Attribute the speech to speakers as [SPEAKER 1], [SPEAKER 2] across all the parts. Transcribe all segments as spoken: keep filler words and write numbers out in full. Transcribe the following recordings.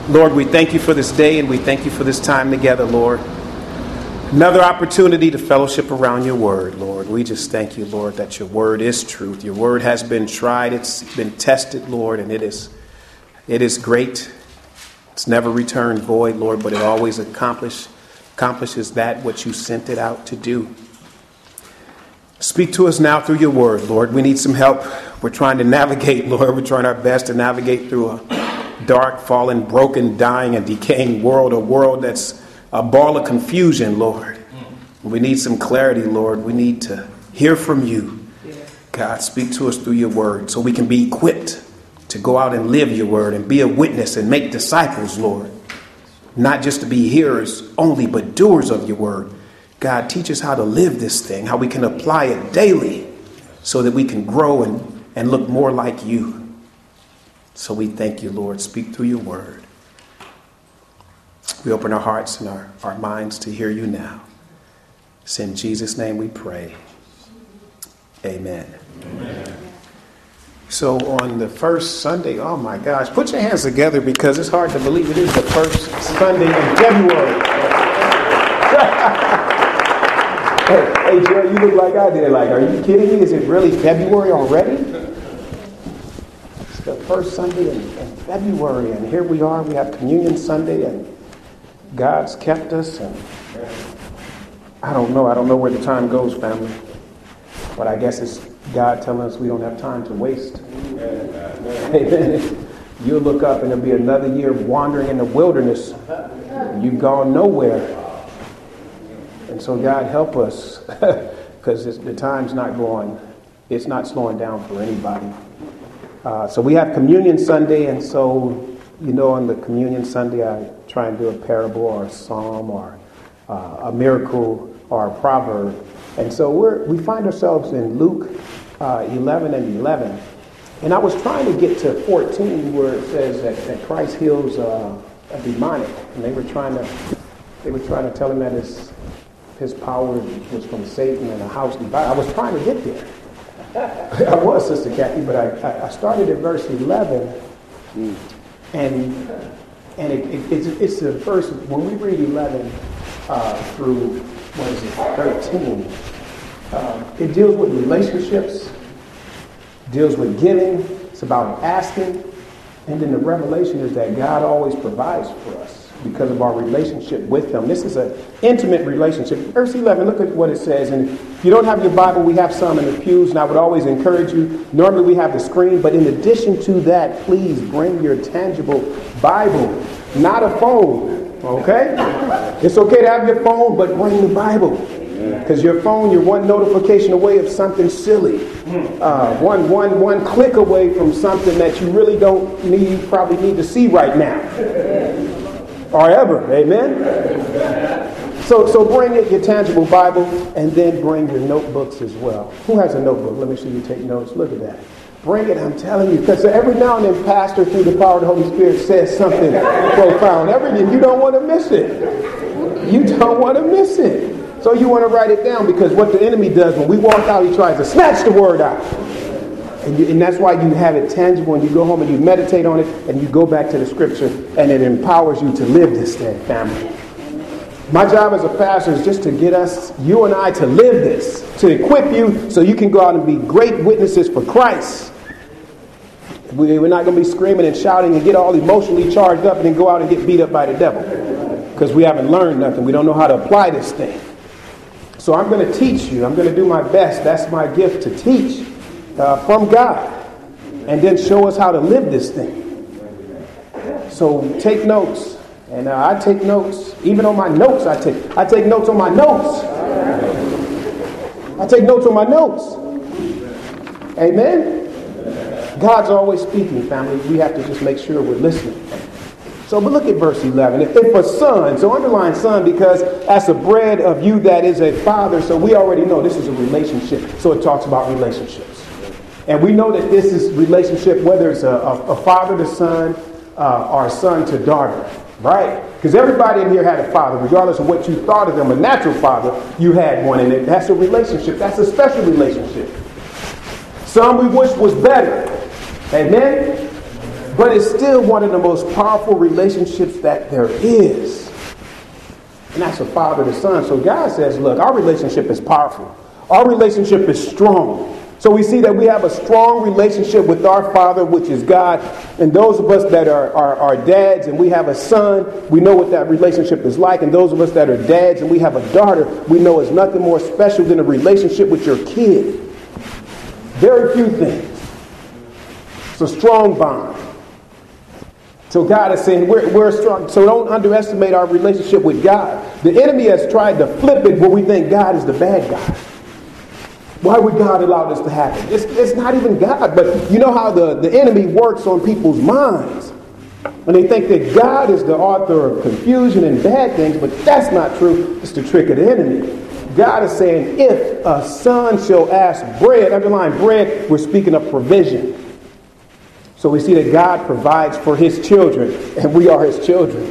[SPEAKER 1] Lord, we thank you for this day and we thank you for this time together, Lord. Another opportunity to fellowship around your word, Lord. We just thank you, Lord, that your word is truth. Your word has been tried. It's been tested, Lord, and it is it is great. It's never returned void, Lord, but it always accomplish, accomplishes that which you sent it out to do. Speak to us now through your word, Lord. We need some help. We're trying to navigate, Lord. We're trying our best to navigate through a dark, fallen, broken, dying, and decaying world, a world that's a ball of confusion, Lord. We need some clarity, Lord. We need to hear from you. God, speak to us through your word so we can be equipped to go out and live your word and be a witness and make disciples, Lord. Not just to be hearers only, but doers of your word. God, teach us how to live this thing, how we can apply it daily so that we can grow and, and look more like you. So we thank you, Lord. Speak through your word. We open our hearts and our, our minds to hear you now. It's in Jesus' name we pray. Amen. Amen. So on the first Sunday, oh my gosh, put your hands together because it's hard to believe it is the first Sunday in February. hey, hey, Jerry, you look like I did. Like, are you kidding me? Is it really February already? It's the first Sunday in, in February, and here we are. We have Communion Sunday, and God's kept us, and I don't know. I don't know where the time goes, family. But I guess it's God telling us we don't have time to waste. Amen. You'll look up and it'll be another year of wandering in the wilderness. You've gone nowhere. And so God help us because the time's not going. It's not slowing down for anybody. Uh, so we have Communion Sunday, and so you know, on the Communion Sunday, I try and do a parable or a psalm or uh, a miracle or a proverb. And so we're, we find ourselves in Luke uh, eleven and eleven. And I was trying to get to fourteen where it says that, that Christ heals uh, a demonic. And they were trying to they were trying to tell him that his, his power was from Satan and a house divided. I was trying to get there. I was, Sister Kathy, but I, I started at verse eleven. Mm. And and it, it, it's, it's the verse, when we read eleven uh, through, what is it, thirteen, uh, it deals with relationships, deals with giving, it's about asking, and then the revelation is that God always provides for us because of our relationship with him. This is an intimate relationship. Verse eleven, look at what it says. And if you don't have your Bible, we have some in the pews, and I would always encourage you. Normally we have the screen, but in addition to that, please bring your tangible Bible, not a phone, okay? It's okay to have your phone, but bring the Bible. Because your phone, you're one notification away of something silly. Uh, one, one, one click away from something that you really don't need, probably need to see right now. Or ever, amen? So so bring it, your tangible Bible, and then bring your notebooks as well. Who has a notebook? Let me see you take notes. Look at that. Bring it, I'm telling you. Because every now and then, Pastor, through the power of the Holy Spirit, says something profound. Every day, you don't want to miss it. You don't want to miss it. So you want to write it down, because what the enemy does when we walk out, he tries to snatch the word out. And, you, and that's why you have it tangible, and you go home and you meditate on it, and you go back to the scripture, and it empowers you to live this thing, family. My job as a pastor is just to get us, you and I, to live this, to equip you so you can go out and be great witnesses for Christ. We, we're not going to be screaming and shouting and get all emotionally charged up and then go out and get beat up by the devil because we haven't learned nothing. We don't know how to apply this thing. So I'm going to teach you. I'm going to do my best. That's my gift, to teach uh, from God and then show us how to live this thing. So take notes. And uh, I take notes. Even on my notes, I take. I take notes on my notes. I take notes on my notes. Amen? God's always speaking, family. We have to just make sure we're listening. So, but look at verse eleven. If, if a son, so underline son, because that's a bread of you that is a father. So we already know this is a relationship. So it talks about relationships. And we know that this is relationship, whether it's a, a, a father to son uh, or a son to daughter. Right? Because everybody in here had a father, regardless of what you thought of them, a natural father, you had one. And it, that's a relationship. That's a special relationship. Some we wish was better. Amen? But it's still one of the most powerful relationships that there is. And that's a father to son. So God says, look, our relationship is powerful. Our relationship is strong. So we see that we have a strong relationship with our Father, which is God. And those of us that are, are, are dads and we have a son, we know what that relationship is like. And those of us that are dads and we have a daughter, we know it's nothing more special than a relationship with your kid. Very few things. It's a strong bond. So God is saying we're, we're strong. So don't underestimate our relationship with God. The enemy has tried to flip it where we think God is the bad guy. Why would God allow this to happen? It's, it's not even God. But you know how the, the enemy works on people's minds. And they think that God is the author of confusion and bad things. But that's not true. It's the trick of the enemy. God is saying if a son shall ask bread, underline bread, we're speaking of provision. So we see that God provides for his children. And we are his children.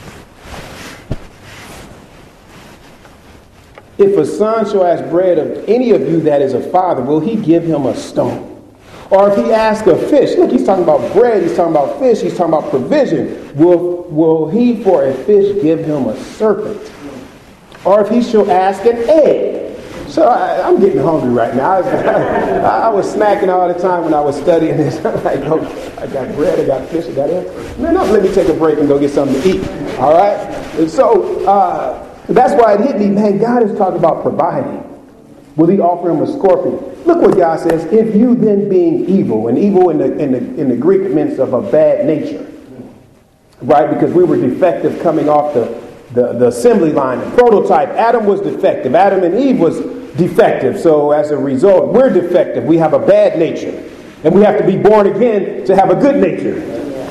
[SPEAKER 1] If a son shall ask bread of any of you that is a father, will he give him a stone? Or if he asks a fish, look, he's talking about bread, he's talking about fish, he's talking about provision. Will, will he for a fish give him a serpent? Or if he shall ask an egg? So I, I'm getting hungry right now. I was, I, I was snacking all the time when I was studying this. I'm like, oh, I got bread, I got fish, I got eggs. Man, no, let me take a break and go get something to eat. All right? And so, uh, that's why it hit me, man, God is talking about providing. Will he offer him a scorpion? Look what God says, if you then being evil, and evil in the, in the, in the Greek means of a bad nature, right? Because we were defective coming off the, the, the assembly line, the prototype. Adam was defective. Adam and Eve was defective. So as a result, we're defective. We have a bad nature. And we have to be born again to have a good nature.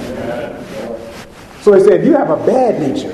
[SPEAKER 1] So he said, if you have a bad nature,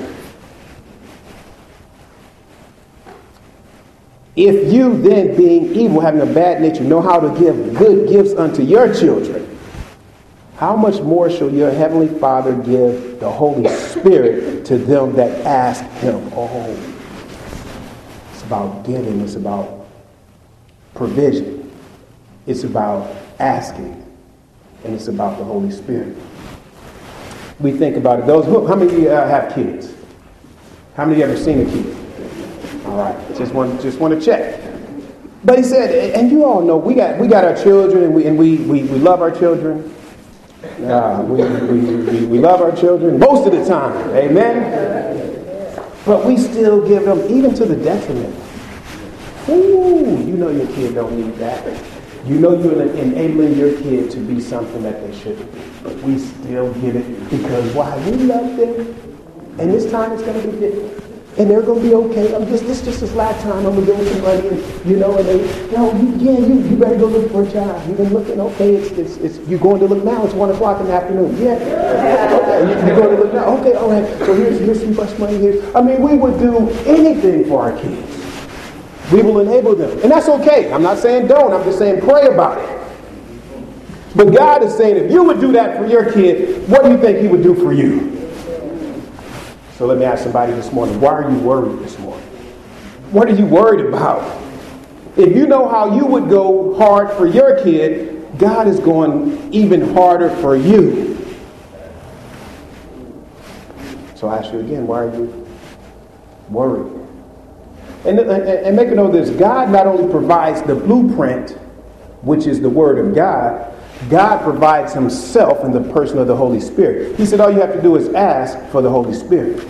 [SPEAKER 1] if you then, being evil, having a bad nature, know how to give good gifts unto your children, how much more shall your heavenly Father give the Holy Spirit to them that ask him? Oh, it's about giving. It's about provision. It's about asking. And it's about the Holy Spirit. We think about it. Those who, how many of you uh, have kids? How many of you ever seen a kid? All right, just want just want to check. But he said, and you all know we got we got our children, and we and we we, we love our children. Uh, we, we, we we love our children most of the time, amen. But we still give them, even to the detriment. Ooh, you know your kid don't need that. You know you're enabling your kid to be something that they shouldn't be. But we still give it because why? We love them, and this time it's going to be different. And they're going to be okay. I'm just this just this last time. I'm going to give them some money, and you know, and they, you know, you, yeah, you, you better go look for a job. You've been looking, okay? It's it's, it's you're going to look now. It's one o'clock in the afternoon. Yeah, okay. You're going to look now. Okay, all right. So here's here's some much money here. I mean, we would do anything for our kids. We will enable them, and that's okay. I'm not saying don't. I'm just saying pray about it. But God is saying, if you would do that for your kid, what do you think He would do for you? So let me ask somebody this morning, why are you worried this morning? What are you worried about? If you know how you would go hard for your kid, God is going even harder for you. So I ask you again, why are you worried? And, and, and make a note of this, God not only provides the blueprint, which is the Word of God, God provides Himself in the person of the Holy Spirit. He said all you have to do is ask for the Holy Spirit.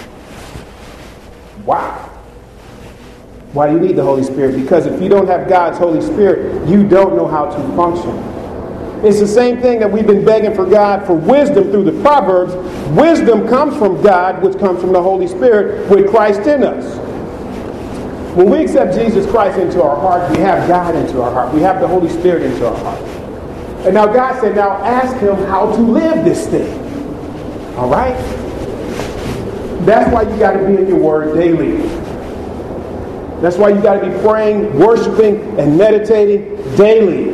[SPEAKER 1] Wow. Why do you need the Holy Spirit? Because if you don't have God's Holy Spirit, you don't know how to function. It's the same thing that we've been begging for God for wisdom through the Proverbs. Wisdom comes from God, which comes from the Holy Spirit with Christ in us. When we accept Jesus Christ into our heart, we have God into our heart. We have the Holy Spirit into our heart. And now God said, now ask Him how to live this thing. All right? That's why you got to be in your Word daily. That's why you got to be praying, worshiping, and meditating daily.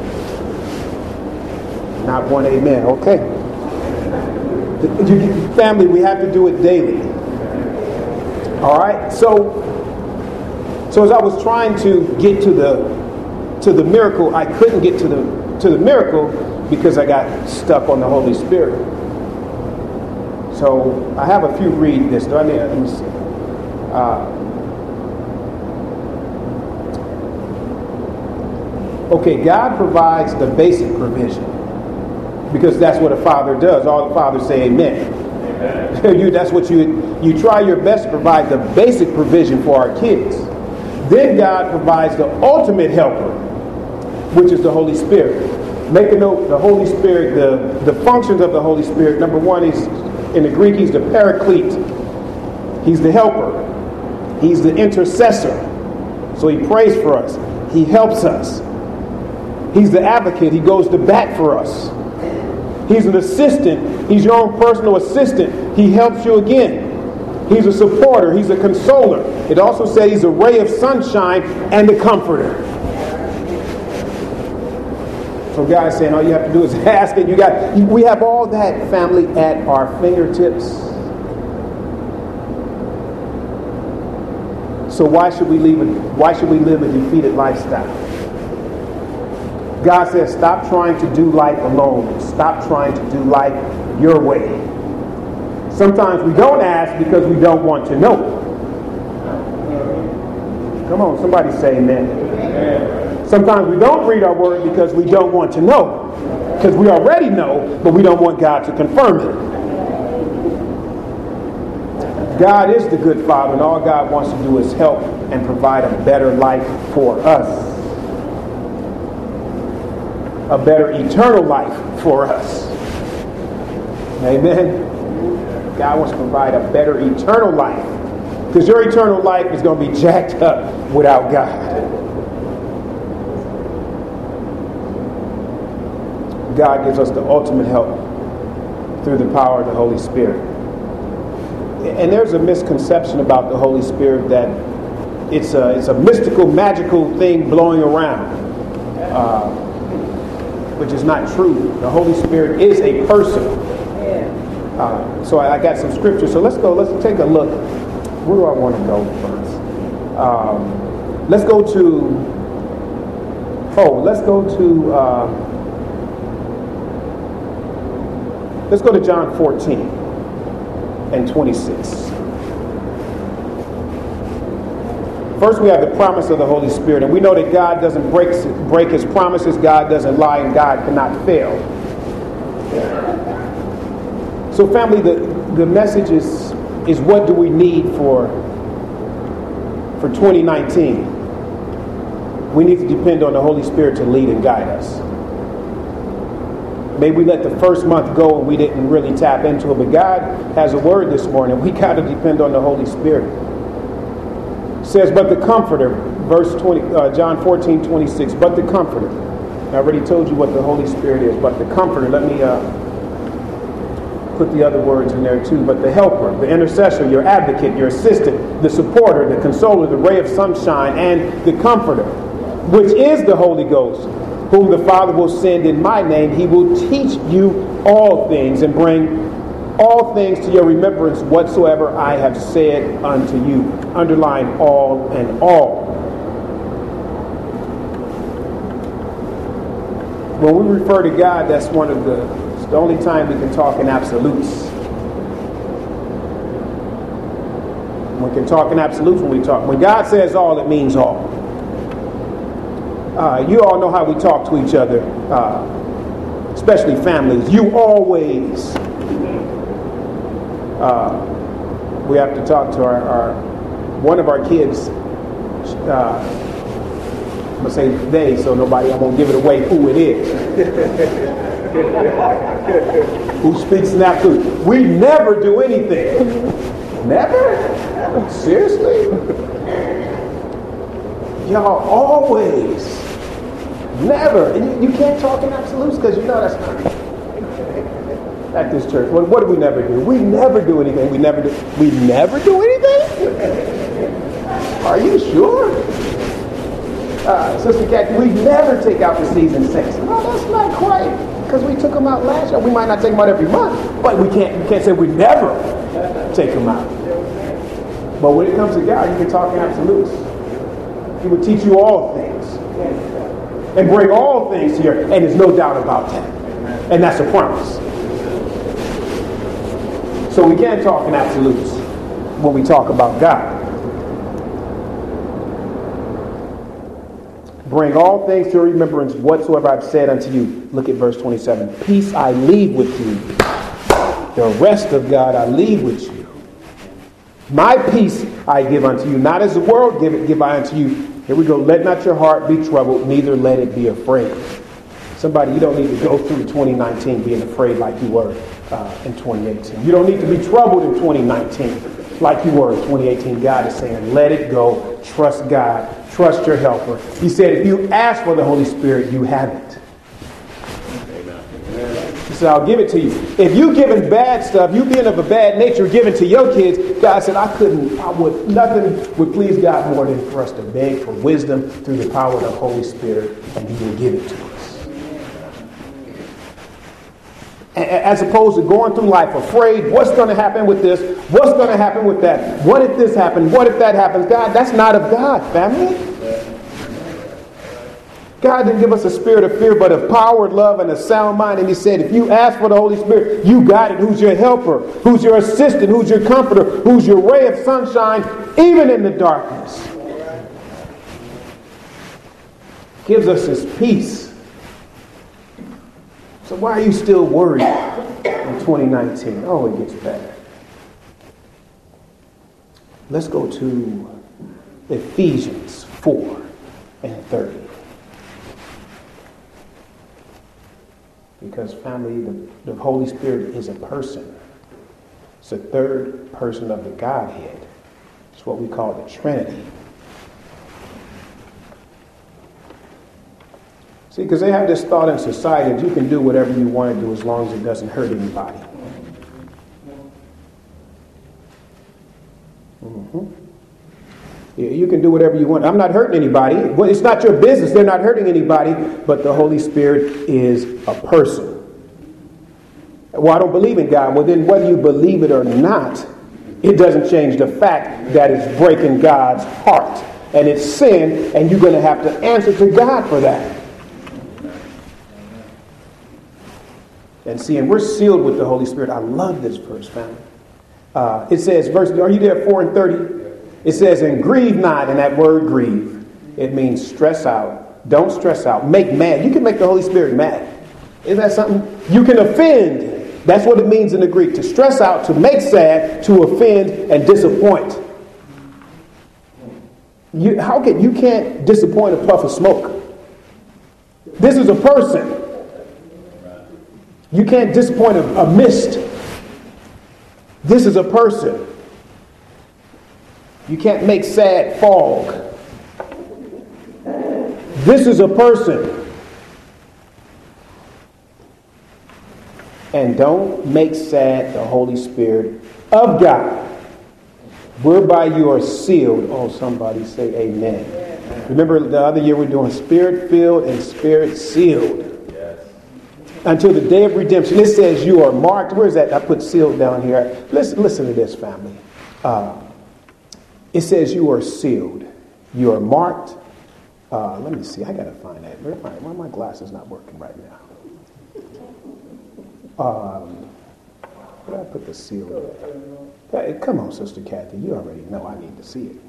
[SPEAKER 1] Not one amen. Okay. Family, we have to do it daily. All right? So, so as I was trying to get to the to the miracle, I couldn't get to the to the miracle because I got stuck on the Holy Spirit. So I have a few read this. Do I need, let me see. Uh, okay, God provides the basic provision because that's what a father does. All the fathers say amen. Amen. you, that's what you you try your best to provide the basic provision for our kids. Then God provides the ultimate helper, which is the Holy Spirit. Make a note, the Holy Spirit, the, the functions of the Holy Spirit. Number one is, in the Greek, he's the paraclete. He's the helper. He's the intercessor. So he prays for us. He helps us. He's the advocate. He goes to bat for us. He's an assistant. He's your own personal assistant. He helps you again. He's a supporter. He's a consoler. It also said he's a ray of sunshine and a comforter. So God is saying all you have to do is ask, and you got. We have all that, family, at our fingertips. So why should we leave? A, why should we live a defeated lifestyle? God says, stop trying to do life alone. Stop trying to do life your way. Sometimes we don't ask because we don't want to know. Come on, somebody say amen. Amen. Sometimes we don't read our word because we don't want to know. Because we already know, but we don't want God to confirm it. God is the good Father, and all God wants to do is help and provide a better life for us. A better eternal life for us. Amen. God wants to provide a better eternal life. Because your eternal life is going to be jacked up without God. God gives us the ultimate help through the power of the Holy Spirit. And there's a misconception about the Holy Spirit that it's a, it's a mystical, magical thing blowing around. Uh, which is not true. The Holy Spirit is a person. Uh, so I, I got some scripture. So let's go. Let's take a look. Where do I want to go first? Um, let's go to. Oh, let's go to. Uh, let's go to John fourteen and twenty-six. First, we have the promise of the Holy Spirit, and we know that God doesn't break break His promises. God doesn't lie, and God cannot fail. So, family, the, the message is, is what do we need for, for twenty nineteen? We need to depend on the Holy Spirit to lead and guide us. Maybe we let the first month go and we didn't really tap into it, but God has a word this morning. We got to depend on the Holy Spirit. Says, but the Comforter, verse twenty, uh, John fourteen, twenty-six, but the Comforter. I already told you what the Holy Spirit is, but the Comforter, let me uh, put the other words in there too, but the Helper, the Intercessor, your Advocate, your Assistant, the Supporter, the Consoler, the Ray of Sunshine, and the Comforter, which is the Holy Ghost, whom the Father will send in my name. He will teach you all things and bring all things to your remembrance whatsoever I have said unto you. Underline all and all. When we refer to God, that's one of the, it's the only time we can talk in absolutes. We can talk in absolutes when we talk. When God says all, it means all. Uh, you all know how we talk to each other, uh, especially families. You always. Uh, we have to talk to our, our one of our kids. Uh, I'm gonna say they, so nobody. I won't give it away who it is. Who speaks in absolute? We never do anything. Never? Seriously? Y'all always. Never. And you, you can't talk in absolutes because you know that's not. At this church, what, what do we never do? We never do anything. We never do. We never do anything. Are you sure, uh, Sister Kathy? We never take out the season six. No, that's not quite because we took them out last year. We might not take them out every month, but we can't. We can't say we never take them out. But when it comes to God, you can talk in absolutes. He will teach you all things and bring all things to your. And there's no doubt about that. And that's a promise. So we can't talk in absolutes when we talk about God. Bring all things to remembrance whatsoever I've said unto you. Look at verse twenty-seven. Peace I leave with you. The rest of God I leave with you. My peace I give unto you. Not as the world give it, give I unto you. Here we go. Let not your heart be troubled, neither let it be afraid. Somebody, you don't need to go through twenty nineteen being afraid like you were uh, in twenty eighteen. You don't need to be troubled in twenty nineteen like you were in twenty eighteen. God is saying, let it go. Trust God. Trust your helper. He said, if you ask for the Holy Spirit, you have it. He said, I'll give it to you. If you giving bad stuff, you being of a bad nature, giving to your kids, God said, I couldn't, I would, nothing would please God more than for us to beg for wisdom through the power of the Holy Spirit, and He will give it to us. As opposed to going through life afraid, what's going to happen with this? What's going to happen with that? What if this happens? What if that happens? God, that's not of God, family. God didn't give us a spirit of fear, but of power, love, and a sound mind. And He said, if you ask for the Holy Spirit, you got it. Who's your helper? Who's your assistant? Who's your comforter? Who's your ray of sunshine, even in the darkness? Gives us His peace. So why are you still worried in twenty nineteen? Oh, it gets better. Let's go to Ephesians four and thirty. Because family, the, the Holy Spirit is a person. It's a third person of the Godhead. It's what we call the Trinity. See, because they have this thought in society that you can do whatever you want to do as long as it doesn't hurt anybody. Mm-hmm. Yeah, you can do whatever you want. I'm not hurting anybody. Well, it's not your business. They're not hurting anybody. But the Holy Spirit is a person. Well, I don't believe in God. Well, then whether you believe it or not, it doesn't change the fact that it's breaking God's heart. And it's sin, and you're going to have to answer to God for that. And see, and we're sealed with the Holy Spirit. I love this verse, family. Uh, it says, verse, are you there, four and thirty? It says, and grieve not, and that word grieve, it means stress out. Don't stress out. Make mad. You can make the Holy Spirit mad. Isn't that something? You can offend. That's what it means in the Greek. To stress out, to make sad, to offend, and disappoint. You, how can, you can't disappoint a puff of smoke. This is a person. You can't disappoint a, a mist. This is a person. You can't make sad fog. This is a person. And don't make sad the Holy Spirit of God, whereby you are sealed. Oh, somebody say amen. Remember the other year we we're doing Spirit-filled and Spirit-sealed. Until the day of redemption. It says you are marked. Where is that? I put sealed down here. Listen, listen to this, family. Uh, it says you are sealed. You are marked. Uh, let me see. I got to find that. Where my, why my glasses not working right now? Um, where did I put the seal? Hey, come on, Sister Kathy. You already know I need to see it.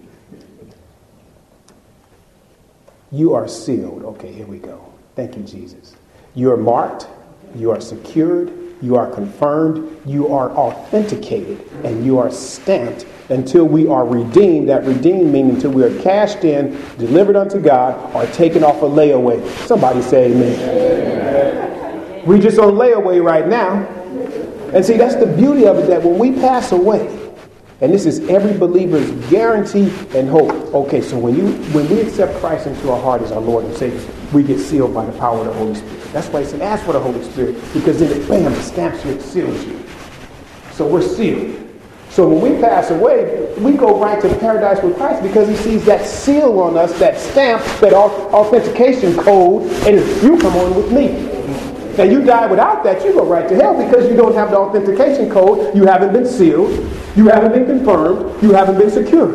[SPEAKER 1] You are sealed. Okay, here we go. Thank you, Jesus. You are marked. You are secured, you are confirmed, you are authenticated, and you are stamped until we are redeemed. That redeemed meaning until we are cashed in, delivered unto God, or taken off a layaway. Somebody say amen. Amen. We're just on layaway right now. And see, that's the beauty of it, that when we pass away, and this is every believer's guarantee and hope. Okay, so when you when we accept Christ into our heart as our Lord and Savior, we get sealed by the power of the Holy Spirit. That's why he said, ask for the Holy Spirit, because then it, bam, it stamps you, it seals you. So we're sealed. So when we pass away, we go right to paradise with Christ because he sees that seal on us, that stamp, that authentication code, and you come on with me. Now you die without that, you go right to hell because you don't have the authentication code, you haven't been sealed, you haven't been confirmed, you haven't been secured.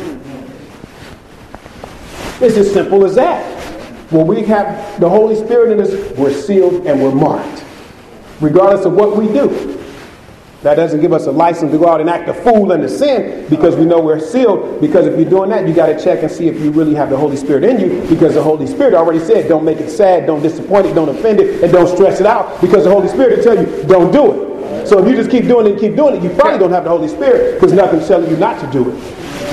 [SPEAKER 1] It's as simple as that. When we have the Holy Spirit in us, we're sealed and we're marked. regardless of what we do. That doesn't give us a license to go out and act a fool and to sin because we know we're sealed. Because if you're doing that, you got to check and see if you really have the Holy Spirit in you. Because the Holy Spirit already said, don't make it sad, don't disappoint it, don't offend it, and don't stress it out. Because the Holy Spirit will tell you, don't do it. So if you just keep doing it and keep doing it, you probably don't have the Holy Spirit because nothing's telling you not to do it.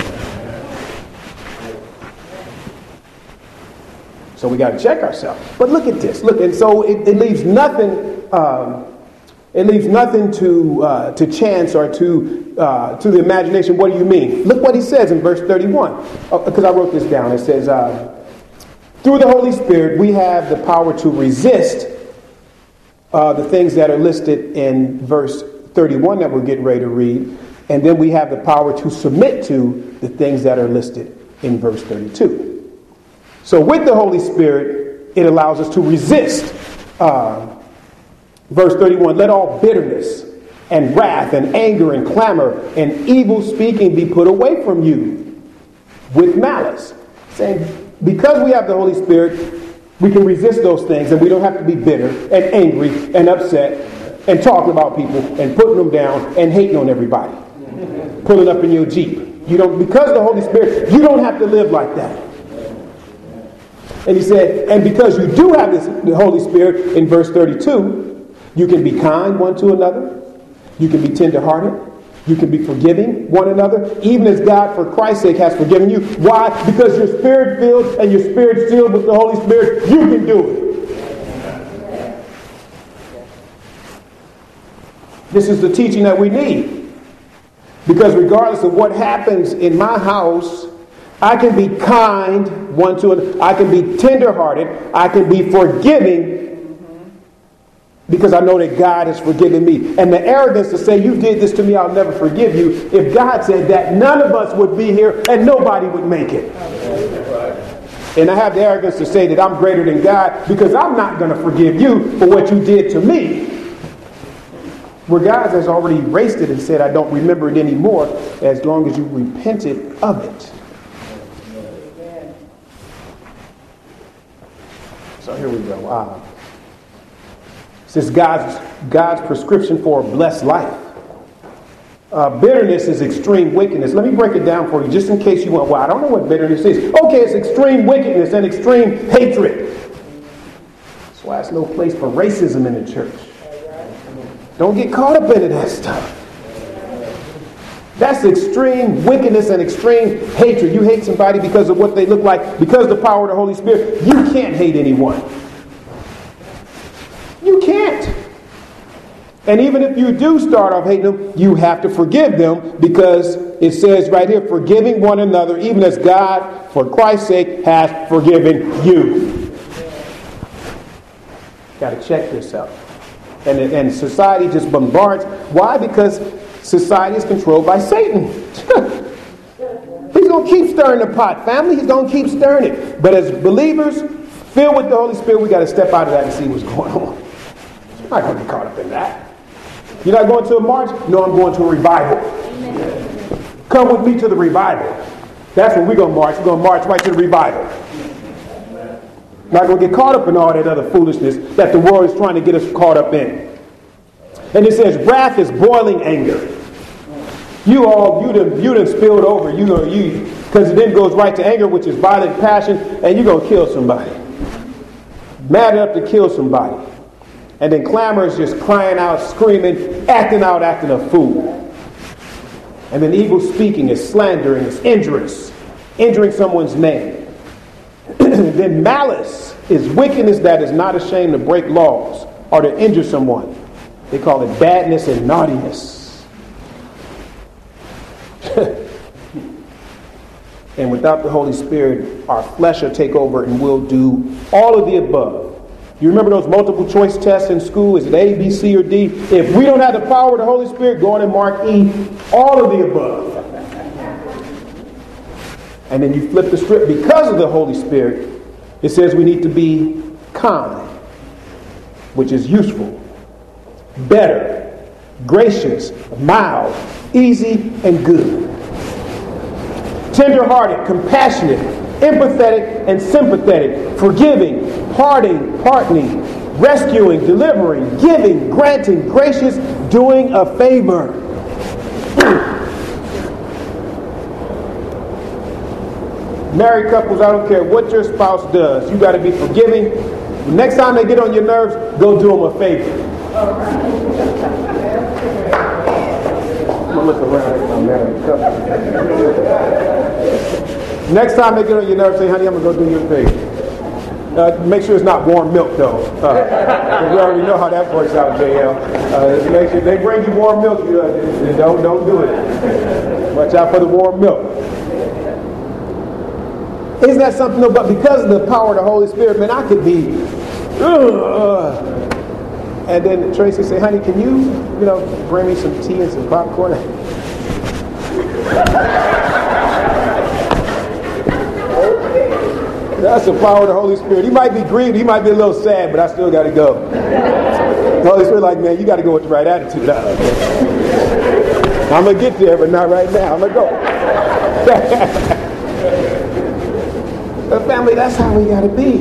[SPEAKER 1] So we got to check ourselves. But look at this. Look, and so it, it leaves nothing... Um, It leaves nothing to uh, to chance or to uh, to the imagination. What do you mean? Look what he says in verse thirty-one. Because uh, I wrote this down. It says, uh, through the Holy Spirit, we have the power to resist uh, the things that are listed in verse thirty-one that we're getting ready to read. And then we have the power to submit to the things that are listed in verse thirty-two. So with the Holy Spirit, it allows us to resist uh Verse thirty-one, let all bitterness and wrath and anger and clamor and evil speaking be put away from you with malice. Saying, because we have the Holy Spirit, we can resist those things and we don't have to be bitter and angry and upset and talking about people and putting them down and hating on everybody. Pulling up in your Jeep. You don't, because of the Holy Spirit, you don't have to live like that. And he said, and because you do have this, the Holy Spirit in verse thirty-two, you can be kind one to another. You can be tenderhearted. You can be forgiving one another, even as God, for Christ's sake, has forgiven you. Why? Because you're spirit-filled and your spirit sealed with the Holy Spirit. You can do it. This is the teaching that we need. Because regardless of what happens in my house, I can be kind one to another. I can be tenderhearted. I can be forgiving. Because I know that God has forgiven me. And the arrogance to say, you did this to me, I'll never forgive you. If God said that, none of us would be here and nobody would make it. And I have the arrogance to say that I'm greater than God because I'm not going to forgive you for what you did to me. Where God has already erased it and said, I don't remember it anymore as long as you repented of it. So here we go. Wow. This is God's, God's prescription for a blessed life. Uh, bitterness is extreme wickedness. Let me break it down for you, just in case you want, well, I don't know what bitterness is. Okay, it's extreme wickedness and extreme hatred. That's why there's no place for racism in the church. Don't get caught up into that stuff. That's extreme wickedness and extreme hatred. You hate somebody because of what they look like, because of the power of the Holy Spirit. You can't hate anyone. You can't. And even if you do start off hating them, you have to forgive them because it says right here, forgiving one another, even as God, for Christ's sake, has forgiven you. Got to check this out. And, and society just bombards. Why? Because society is controlled by Satan. He's going to keep stirring the pot, family. He's going to keep stirring it. But as believers, filled with the Holy Spirit, we got to step out of that and see what's going on. I'm not going to be caught up in that. You're not going to a march? No, I'm going to a revival. Amen. Come with me to the revival. That's when we're going to march. We're going to march right to the revival. Not going to get caught up in all that other foolishness that the world is trying to get us caught up in. And it says, wrath is boiling anger. You all, you done, you done spilled over. You know, you, because it then goes right to anger, which is violent passion, and you're going to kill somebody. Mad enough to kill somebody. And then clamor is just crying out, screaming, acting out, acting a fool. And then evil speaking is slandering, is injurious, injuring someone's name. Then malice is wickedness that is not ashamed to break laws or to injure someone. They call it badness and naughtiness. And without the Holy Spirit, our flesh will take over and we'll do all of the above. You remember those multiple choice tests in school? Is it A, B, C, or D? If we don't have the power of the Holy Spirit, go on and mark E, all of the above. And then you flip the script. Because of the Holy Spirit, it says we need to be kind, which is useful, better, gracious, mild, easy, and good. Tender-hearted, compassionate, empathetic, and sympathetic, forgiving, pardoning, pardoning, rescuing, delivering, giving, granting, gracious, doing a favor. Married couples, I don't care what your spouse does, you got to be forgiving. The next time they get on your nerves, go do them a favor. I'm gonna look around at my married couple. Next time they get on your nerves, say, honey, I'm gonna go do you a favor. Uh, make sure it's not warm milk, though. Uh, we already know how that works out, J L. Uh, make sure they bring you warm milk. You, uh, don't don't do it. Watch out for the warm milk. Isn't that something? No, but because of the power of the Holy Spirit, man, I could be. Uh, and then Tracy say, honey, can you, you know, bring me some tea and some popcorn? That's the power of the Holy Spirit. He might be grieved, he might be a little sad, but I still got to go. The Holy Spirit, like, man, you got to go with the right attitude. I'm going to get there, but not right now. I'm going to go. But family, that's how we got to be.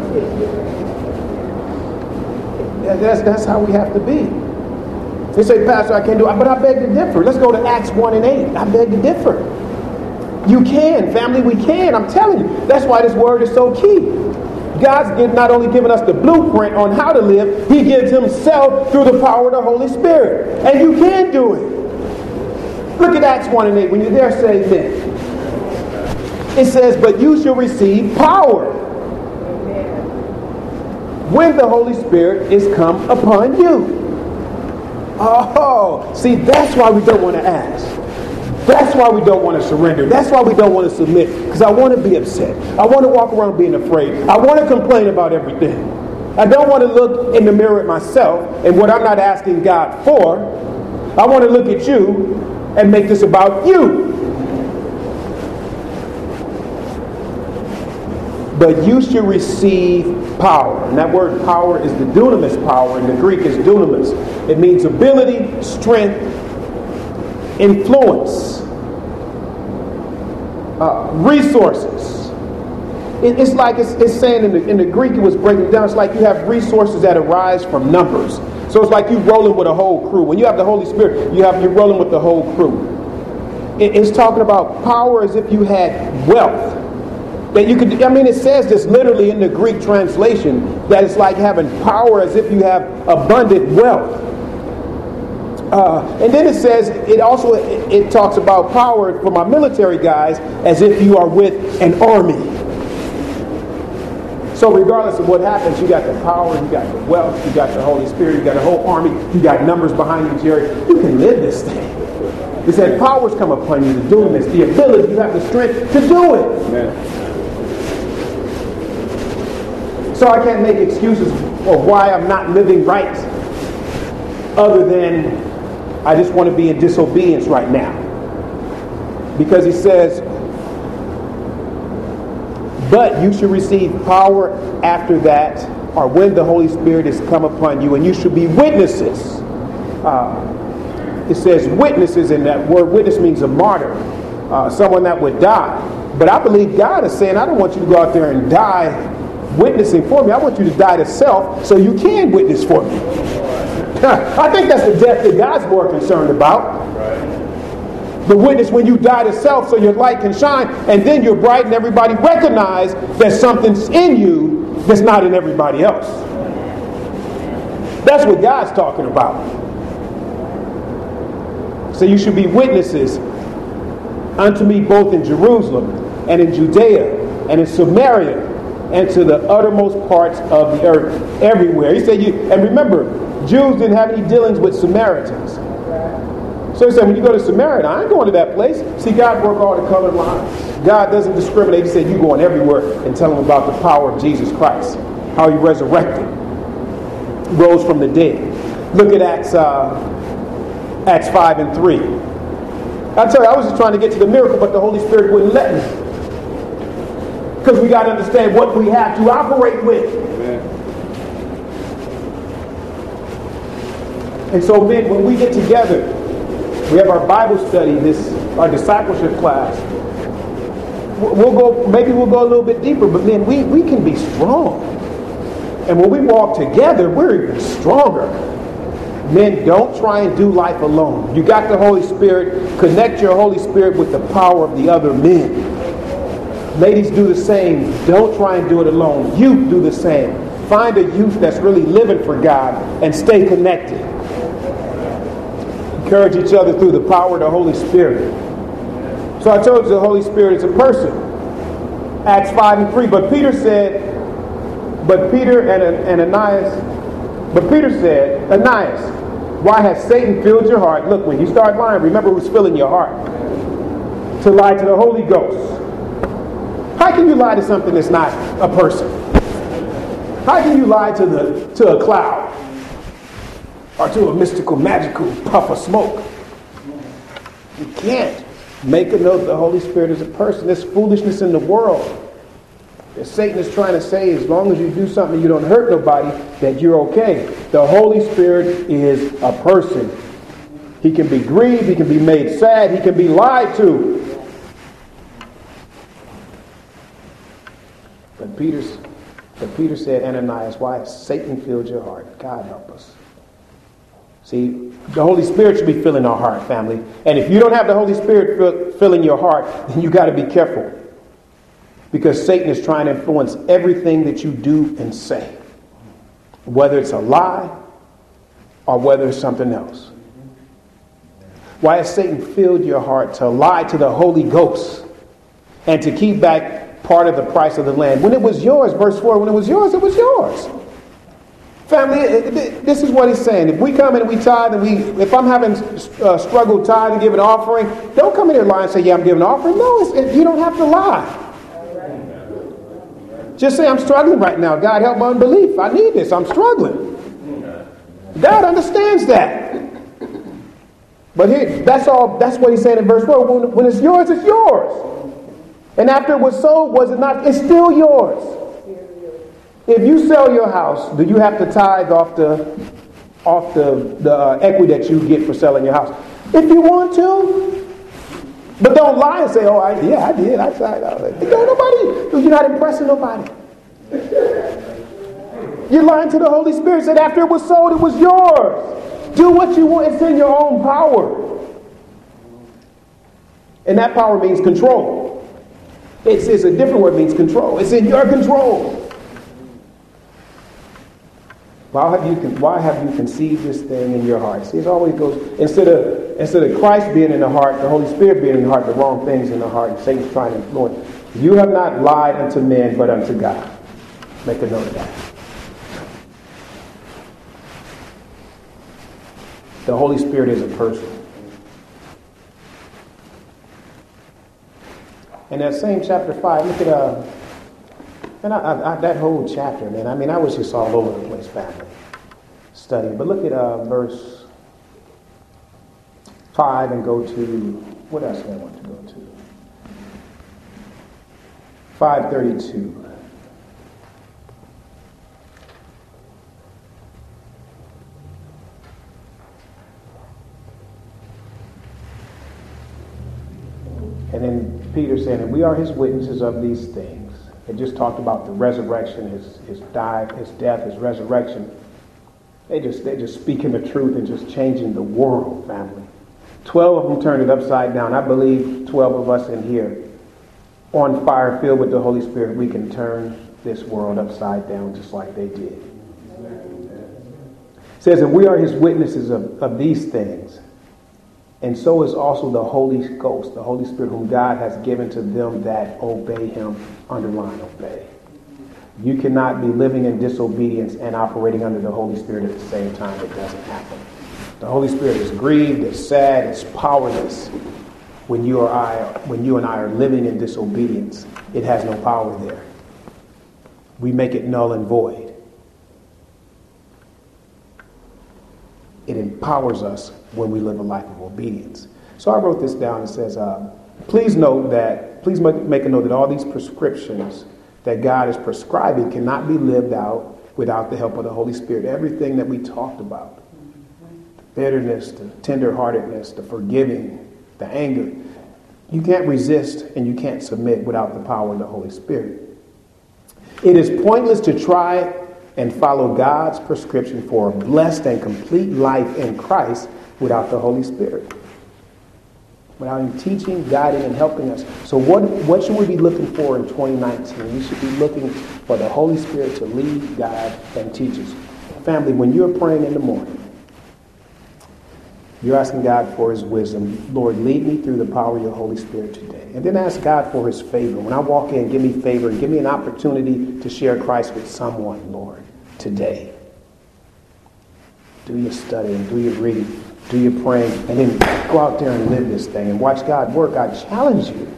[SPEAKER 1] That's, that's how we have to be. They say, Pastor, I can't do it, but I beg to differ. Let's go to Acts one and eight. I beg to differ. You can, family, we can. I'm telling you. That's why this word is so key. God's not only given us the blueprint on how to live, he gives himself through the power of the Holy Spirit. And you can do it. Look at Acts one and eight. When you're there, say amen. It says, but you shall receive power when the Holy Spirit is come upon you. Oh, see, that's why we don't want to ask. That's why we don't want to surrender. That's why we don't want to submit. Because I want to be upset. I want to walk around being afraid. I want to complain about everything. I don't want to look in the mirror at myself and what I'm not asking God for. I want to look at you and make this about you. But you should receive power. And that word power is the dunamis power. In the Greek is dunamis. It means ability, strength, influence, uh, resources. It, it's like it's, it's saying in the, in the Greek, it was breaking down. It's like you have resources that arise from numbers. So it's like you rolling with a whole crew. When you have the Holy Spirit, you have you're rolling with the whole crew. It, it's talking about power as if you had wealth. That you could, I mean, it says this literally in the Greek translation, that it's like having power as if you have abundant wealth. Uh, and then it says, it also, it, it talks about power for my military guys as if you are with an army. So regardless of what happens, you got the power, you got the wealth, you got the Holy Spirit, you got a whole army, you got numbers behind you, Jerry. You can live this thing. It said powers come upon you to do this, the ability, you have the strength to do it. Amen. So I can't make excuses of why I'm not living right other than I just want to be in disobedience right now. Because he says, but you should receive power after that, or when the Holy Spirit has come upon you, and you should be witnesses. Uh, it says witnesses, and that word witness means a martyr, uh, someone that would die. But I believe God is saying, I don't want you to go out there and die witnessing for me. I want you to die to self so you can witness for me. I think that's the death that God's more concerned about. Right. The witness when you die to self so your light can shine, and then you're bright and everybody recognize that something's in you that's not in everybody else. That's what God's talking about. So you should be witnesses unto me both in Jerusalem and in Judea and in Samaria and to the uttermost parts of the earth, everywhere. He said, you, and remember, Jews didn't have any dealings with Samaritans. So he said, when you go to Samaria, I ain't going to that place. See, God broke all the colored lines. God doesn't discriminate. He said, you're going everywhere and tell them about the power of Jesus Christ, how he resurrected, rose from the dead. Look at Acts, uh, Acts five and three. I tell you, I was just trying to get to the miracle, but the Holy Spirit wouldn't let me. Because we got to understand what we have to operate with. Amen. And so, men, when we get together, we have our Bible study, this our discipleship class. We'll go, maybe we'll go a little bit deeper, but man, we, we can be strong. And when we walk together, we're even stronger. Men, don't try and do life alone. You got the Holy Spirit. Connect your Holy Spirit with the power of the other men. Ladies, do the same. Don't try and do it alone. Youth, do the same. Find a youth that's really living for God and stay connected. Encourage each other through the power of the Holy Spirit. So I told you the Holy Spirit is a person. Acts five and three. But Peter said, but Peter and, and Ananias, but Peter said, Ananias, why has Satan filled your heart? Look, when you start lying, remember who's filling your heart. To lie to the Holy Ghost. How can you lie to something that's not a person? How can you lie to the to a cloud? Or to a mystical, magical puff of smoke? You can't. Make a note the Holy Spirit is a person. There's foolishness in the world. That Satan is trying to say, as long as you do something you don't hurt nobody, that you're okay. The Holy Spirit is a person. He can be grieved. He can be made sad. He can be lied to. But Peter's, but Peter said, Ananias, why has Satan filled your heart? God help us. See, the Holy Spirit should be filling our heart, family. And if you don't have the Holy Spirit fill, filling your heart, then you got to be careful. Because Satan is trying to influence everything that you do and say. Whether it's a lie or whether it's something else. Why has Satan filled your heart to lie to the Holy Ghost and to keep back part of the price of the land? When it was yours, verse four, when it was yours, it was yours. Family, this is what he's saying. If we come in and we tithe, and we, if I'm having uh, struggled tithe and give an offering, don't come in here and lie and say, yeah, I'm giving an offering. No, it's, it, you don't have to lie. Just say, I'm struggling right now. God, help my unbelief. I need this. I'm struggling. God understands that. But here, that's all. That's what he's saying in verse four. When, when it's yours, it's yours. And after it was sold, was it not? It's still yours. If you sell your house, do you have to tithe off the off the, the uh, equity that you get for selling your house? If you want to. But don't lie and say, oh, I, yeah, I did. I tithe. No, nobody. You're not impressing nobody. You're lying to the Holy Spirit. Said after it was sold, it was yours. Do what you want. It's in your own power. And that power means control. It's, it's a different word, means control. It's in your control. Why have you why have you conceived this thing in your heart? See, it always goes, instead of instead of Christ being in the heart, the Holy Spirit being in the heart, the wrong things in the heart, and Satan's trying to influence. You have not lied unto men, but unto God. Make a note of that. The Holy Spirit is a person. In that same chapter five, look at uh And I, I, I, that whole chapter, man, I mean, I was just all over the place, family, studying. But look at uh, verse five and go to, what else do I want to go to? five thirty-two. And then Peter said, and we are his witnesses of these things. It just talked about the resurrection, his his die, his death, his resurrection. They just they just speaking the truth and just changing the world, family. Twelve of them turned it upside down. I believe twelve of us in here, on fire, filled with the Holy Spirit, we can turn this world upside down just like they did. It says that we are his witnesses of, of these things. And so is also the Holy Ghost, the Holy Spirit, whom God has given to them that obey him. Underline, obey. You cannot be living in disobedience and operating under the Holy Spirit at the same time. It doesn't happen. The Holy Spirit is grieved, it's sad, it's powerless. When you, or I, when you and I are living in disobedience, it has no power there. We make it null and void. It empowers us when we live a life of obedience. So I wrote this down. It says, uh, please note that, please make a note that all these prescriptions that God is prescribing cannot be lived out without the help of the Holy Spirit. Everything that we talked about, the bitterness, the tenderheartedness, the forgiving, the anger, you can't resist and you can't submit without the power of the Holy Spirit. It is pointless to try and follow God's prescription for a blessed and complete life in Christ without the Holy Spirit. Without him teaching, guiding, and helping us. So what, what should we be looking for in twenty nineteen? We should be looking for the Holy Spirit to lead, guide, and teach us. Family, when you're praying in the morning, you're asking God for his wisdom. Lord, lead me through the power of your Holy Spirit today. And then ask God for his favor. When I walk in, give me favor and give me an opportunity to share Christ with someone, Lord, today. Do your studying, do your reading, do your praying, and then go out there and live this thing and watch God work. I challenge you.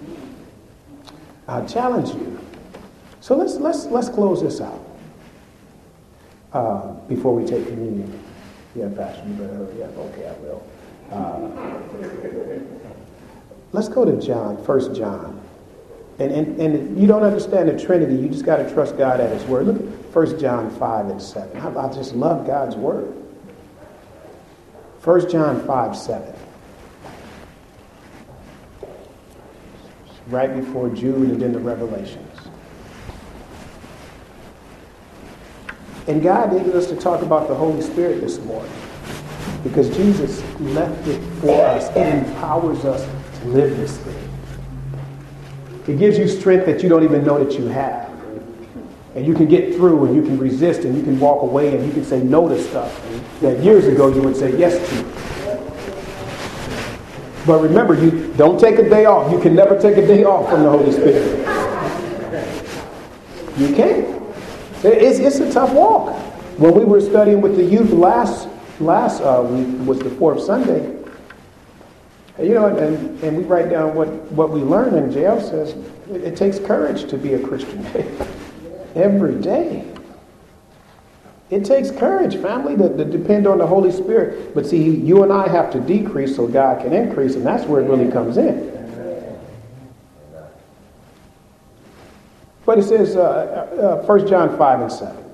[SPEAKER 1] I challenge you. So let's let's let's close this out uh, before we take communion. Yeah, Pastor, you better hurry up. Okay, I will. Uh, let's go to John, First John. And, and, and you don't understand the Trinity. You just got to trust God at his word. Look at First John five and seven. I, I just love God's word. First John five, seven. Right before Jude and then the Revelations. And God needed us to talk about the Holy Spirit this morning because Jesus left it for us. It empowers us to live this thing. It gives you strength that you don't even know that you have. And you can get through and you can resist and you can walk away and you can say no to stuff that years ago you would say yes to. But remember, you don't take a day off. You can never take a day off from the Holy Spirit. You can't. It's, it's a tough walk. When we were studying with the youth last last uh, week was the fourth Sunday. You know, and, and we write down what, what we learn, and J L says it, it takes courage to be a Christian every day. It takes courage, family, to, to depend on the Holy Spirit. But see, you and I have to decrease so God can increase, and that's where it really comes in. But it says, uh, uh, First John five and seven.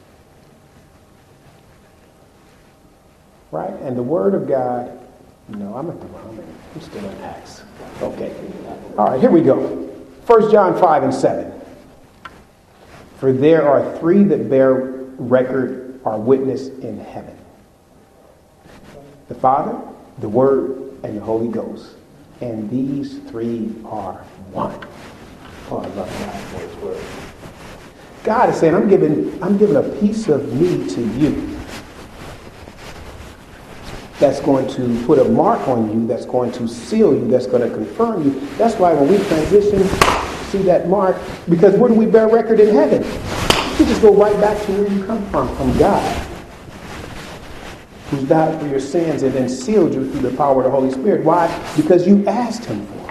[SPEAKER 1] Right? And the Word of God, no, I'm at the wrong, I'm still in Acts. Okay. All right, here we go. First John five and seven. For there are three that bear record or witness in heaven. The Father, the Word, and the Holy Ghost. And these three are one. Oh, I love God for his word. God is saying, I'm giving, I'm giving a piece of me to you that's going to put a mark on you, that's going to seal you, that's going to confirm you. That's why when we transition, see that mark, because where do we bear record in heaven? You just go right back to where you come from, from God, who's died for your sins and then sealed you through the power of the Holy Spirit. Why? Because you asked him for it.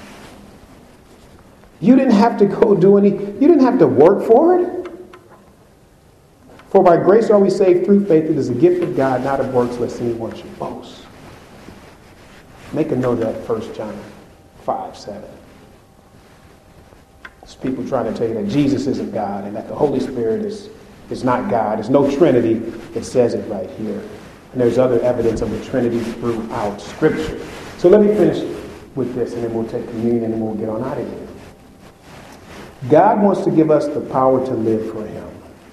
[SPEAKER 1] You didn't have to go do any, you didn't have to work for it. For by grace are we saved through faith. It is a gift of God, not of works, lest anyone should boast. Make a note of that, First John five, seven. There's people trying to tell you that Jesus isn't God and that the Holy Spirit is, is not God. There's no Trinity. It says it right here. And there's other evidence of the Trinity throughout Scripture. So let me finish with this, and then we'll take communion, and then we'll get on out of here. God wants to give us the power to live for him.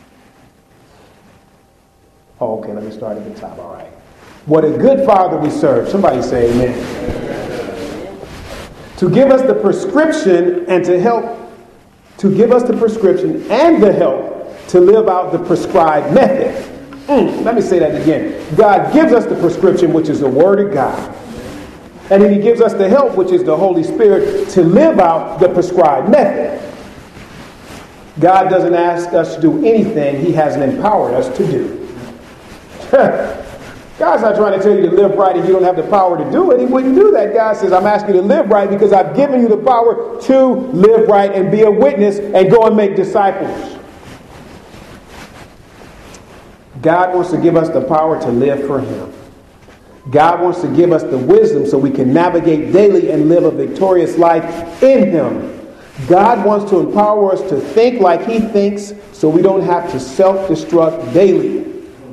[SPEAKER 1] Oh, okay, let me start at the top. All right. What a good Father we serve. Somebody say amen. Amen. To give us the prescription and to help, to give us the prescription and the help to live out the prescribed method. Mm, let me say that again. God gives us the prescription, which is the Word of God. And then he gives us the help, which is the Holy Spirit, to live out the prescribed method. God doesn't ask us to do anything he hasn't empowered us to do. God's not trying to tell you to live right if you don't have the power to do it. He wouldn't do that. God says, I'm asking you to live right because I've given you the power to live right and be a witness and go and make disciples. God wants to give us the power to live for him. God wants to give us the wisdom so we can navigate daily and live a victorious life in him. God wants to empower us to think like he thinks so we don't have to self-destruct daily.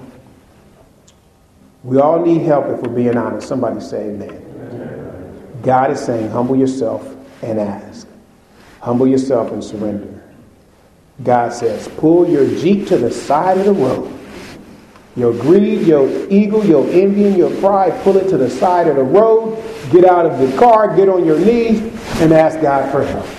[SPEAKER 1] We all need help if we're being honest. Somebody say amen. Amen. God is saying, humble yourself and ask. Humble yourself and surrender. God says, pull your Jeep to the side of the road. Your greed, your ego, your envy, and your pride, pull it to the side of the road. Get out of the car, get on your knees, and ask God for help.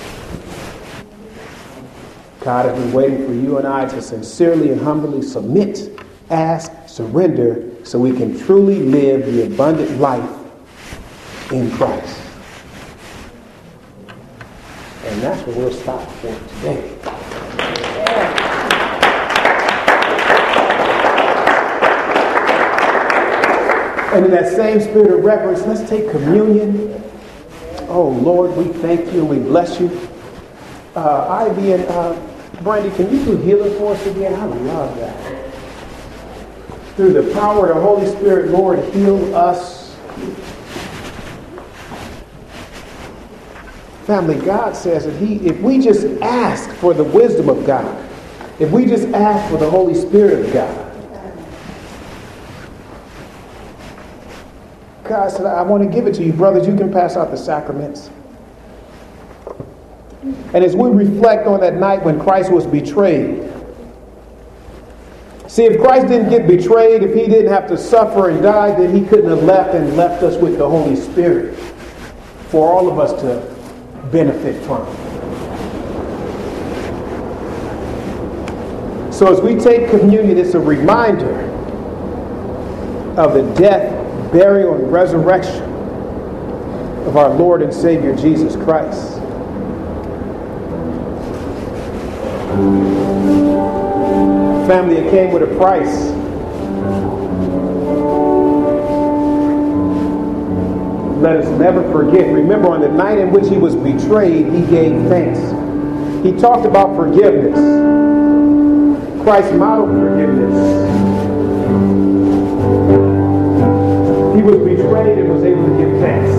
[SPEAKER 1] God has been waiting for you and I to sincerely and humbly submit, ask, surrender, so we can truly live the abundant life in Christ. And that's where we'll stop for today. And in that same spirit of reverence, let's take communion. Oh, Lord, we thank you and we bless you. Uh, Ivy and uh, Brandy, can you do healing for us again? I love that. Through the power of the Holy Spirit, Lord, heal us. Family, God says that He, if we just ask for the wisdom of God, if we just ask for the Holy Spirit of God, God said, I want to give it to you, brothers. You can pass out the sacraments. And as we reflect on that night when Christ was betrayed, see, if Christ didn't get betrayed, if He didn't have to suffer and die, then He couldn't have left and left us with the Holy Spirit for all of us to benefit from. So as we take communion, it's a reminder of the death, burial, and resurrection of our Lord and Savior Jesus Christ. Family, it came with a price. Let us never forget. Remember, on the night in which He was betrayed, He gave thanks. He talked about forgiveness. Christ modeled forgiveness. He was betrayed and was able to give thanks.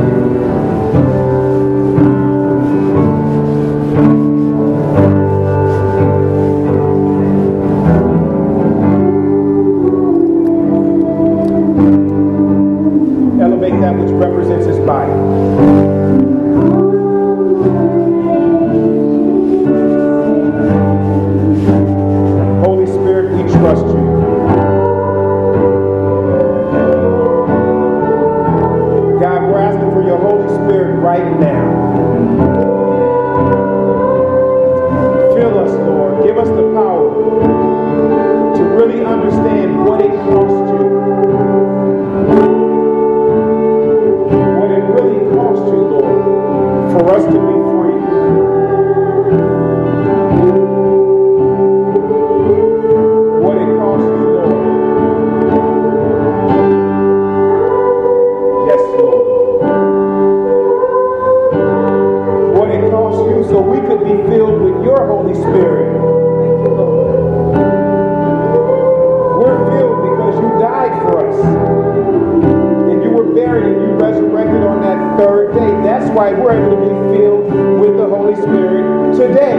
[SPEAKER 1] Elevate that which represents His body. Holy Spirit, we trust you. Right now. Fill us, Lord. Give us the power to really understand what it costs you. What it really costs you, Lord, for us to be free. What it costs you, Lord. Yes, Lord. So we could be filled with your Holy Spirit. We're filled because you died for us. And you were buried and you resurrected on that third day. That's why we're able to be filled with the Holy Spirit today.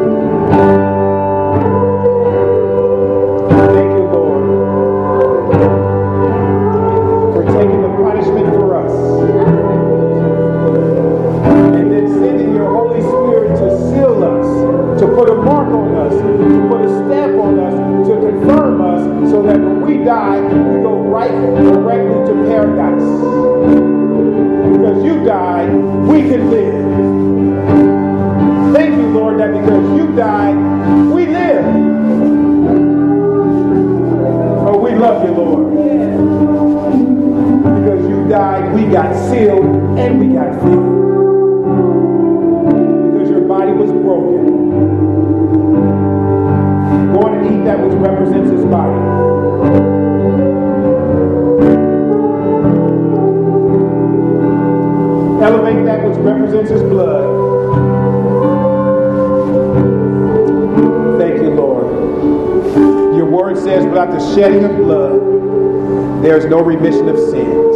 [SPEAKER 1] Thank you, Lord, for taking the punishment for us. And then sending your Holy Spirit to seal us, to put a mark on us, to put a stamp on us, to confirm us, so that when we die, we go right directly to paradise. Because you died, we can live. Thank you, Lord, that because you died, we live. Oh, we love you, Lord. Because you died, we got sealed, and we got filled. Body was broken. Go on and eat that which represents His body. Elevate that which represents His blood. Thank you, Lord. Your word says, without the shedding of blood, there is no remission of sins.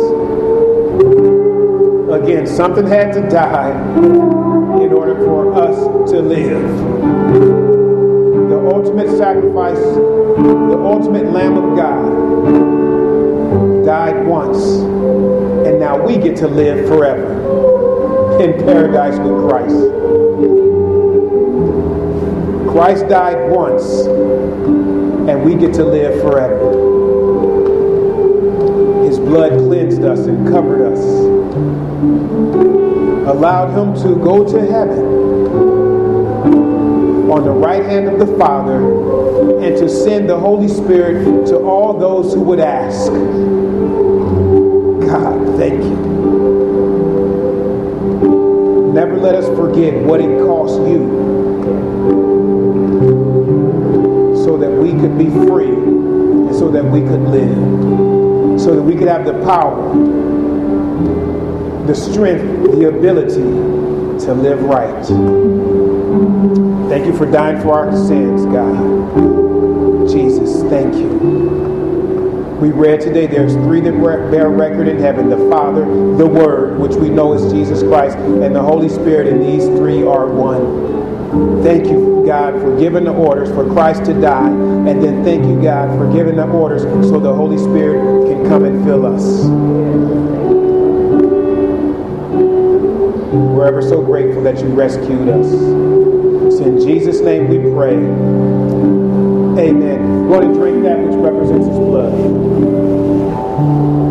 [SPEAKER 1] Again, something had to die in order for us to live. The ultimate sacrifice, the ultimate Lamb of God, died once, and now we get to live forever in paradise with Christ. Christ died once, and we get to live forever. His blood cleansed us and covered us, allowed him to go to heaven on the right hand of the Father, and to send the Holy Spirit to all those who would ask. God, thank you. Never let us forget what it cost you so that we could be free and so that we could live, so that we could have the power, the strength, the ability to live right. Thank you for dying for our sins, God. Jesus, thank you. We read today there's three that bear record in heaven: the Father, the Word, which we know is Jesus Christ, and the Holy Spirit, and these three are one. Thank you, God, for giving the orders for Christ to die, and then thank you, God, for giving the orders so the Holy Spirit can come and fill us. We're ever so grateful that you rescued us. It's in Jesus' name we pray. Amen. Go and drink that which represents his blood.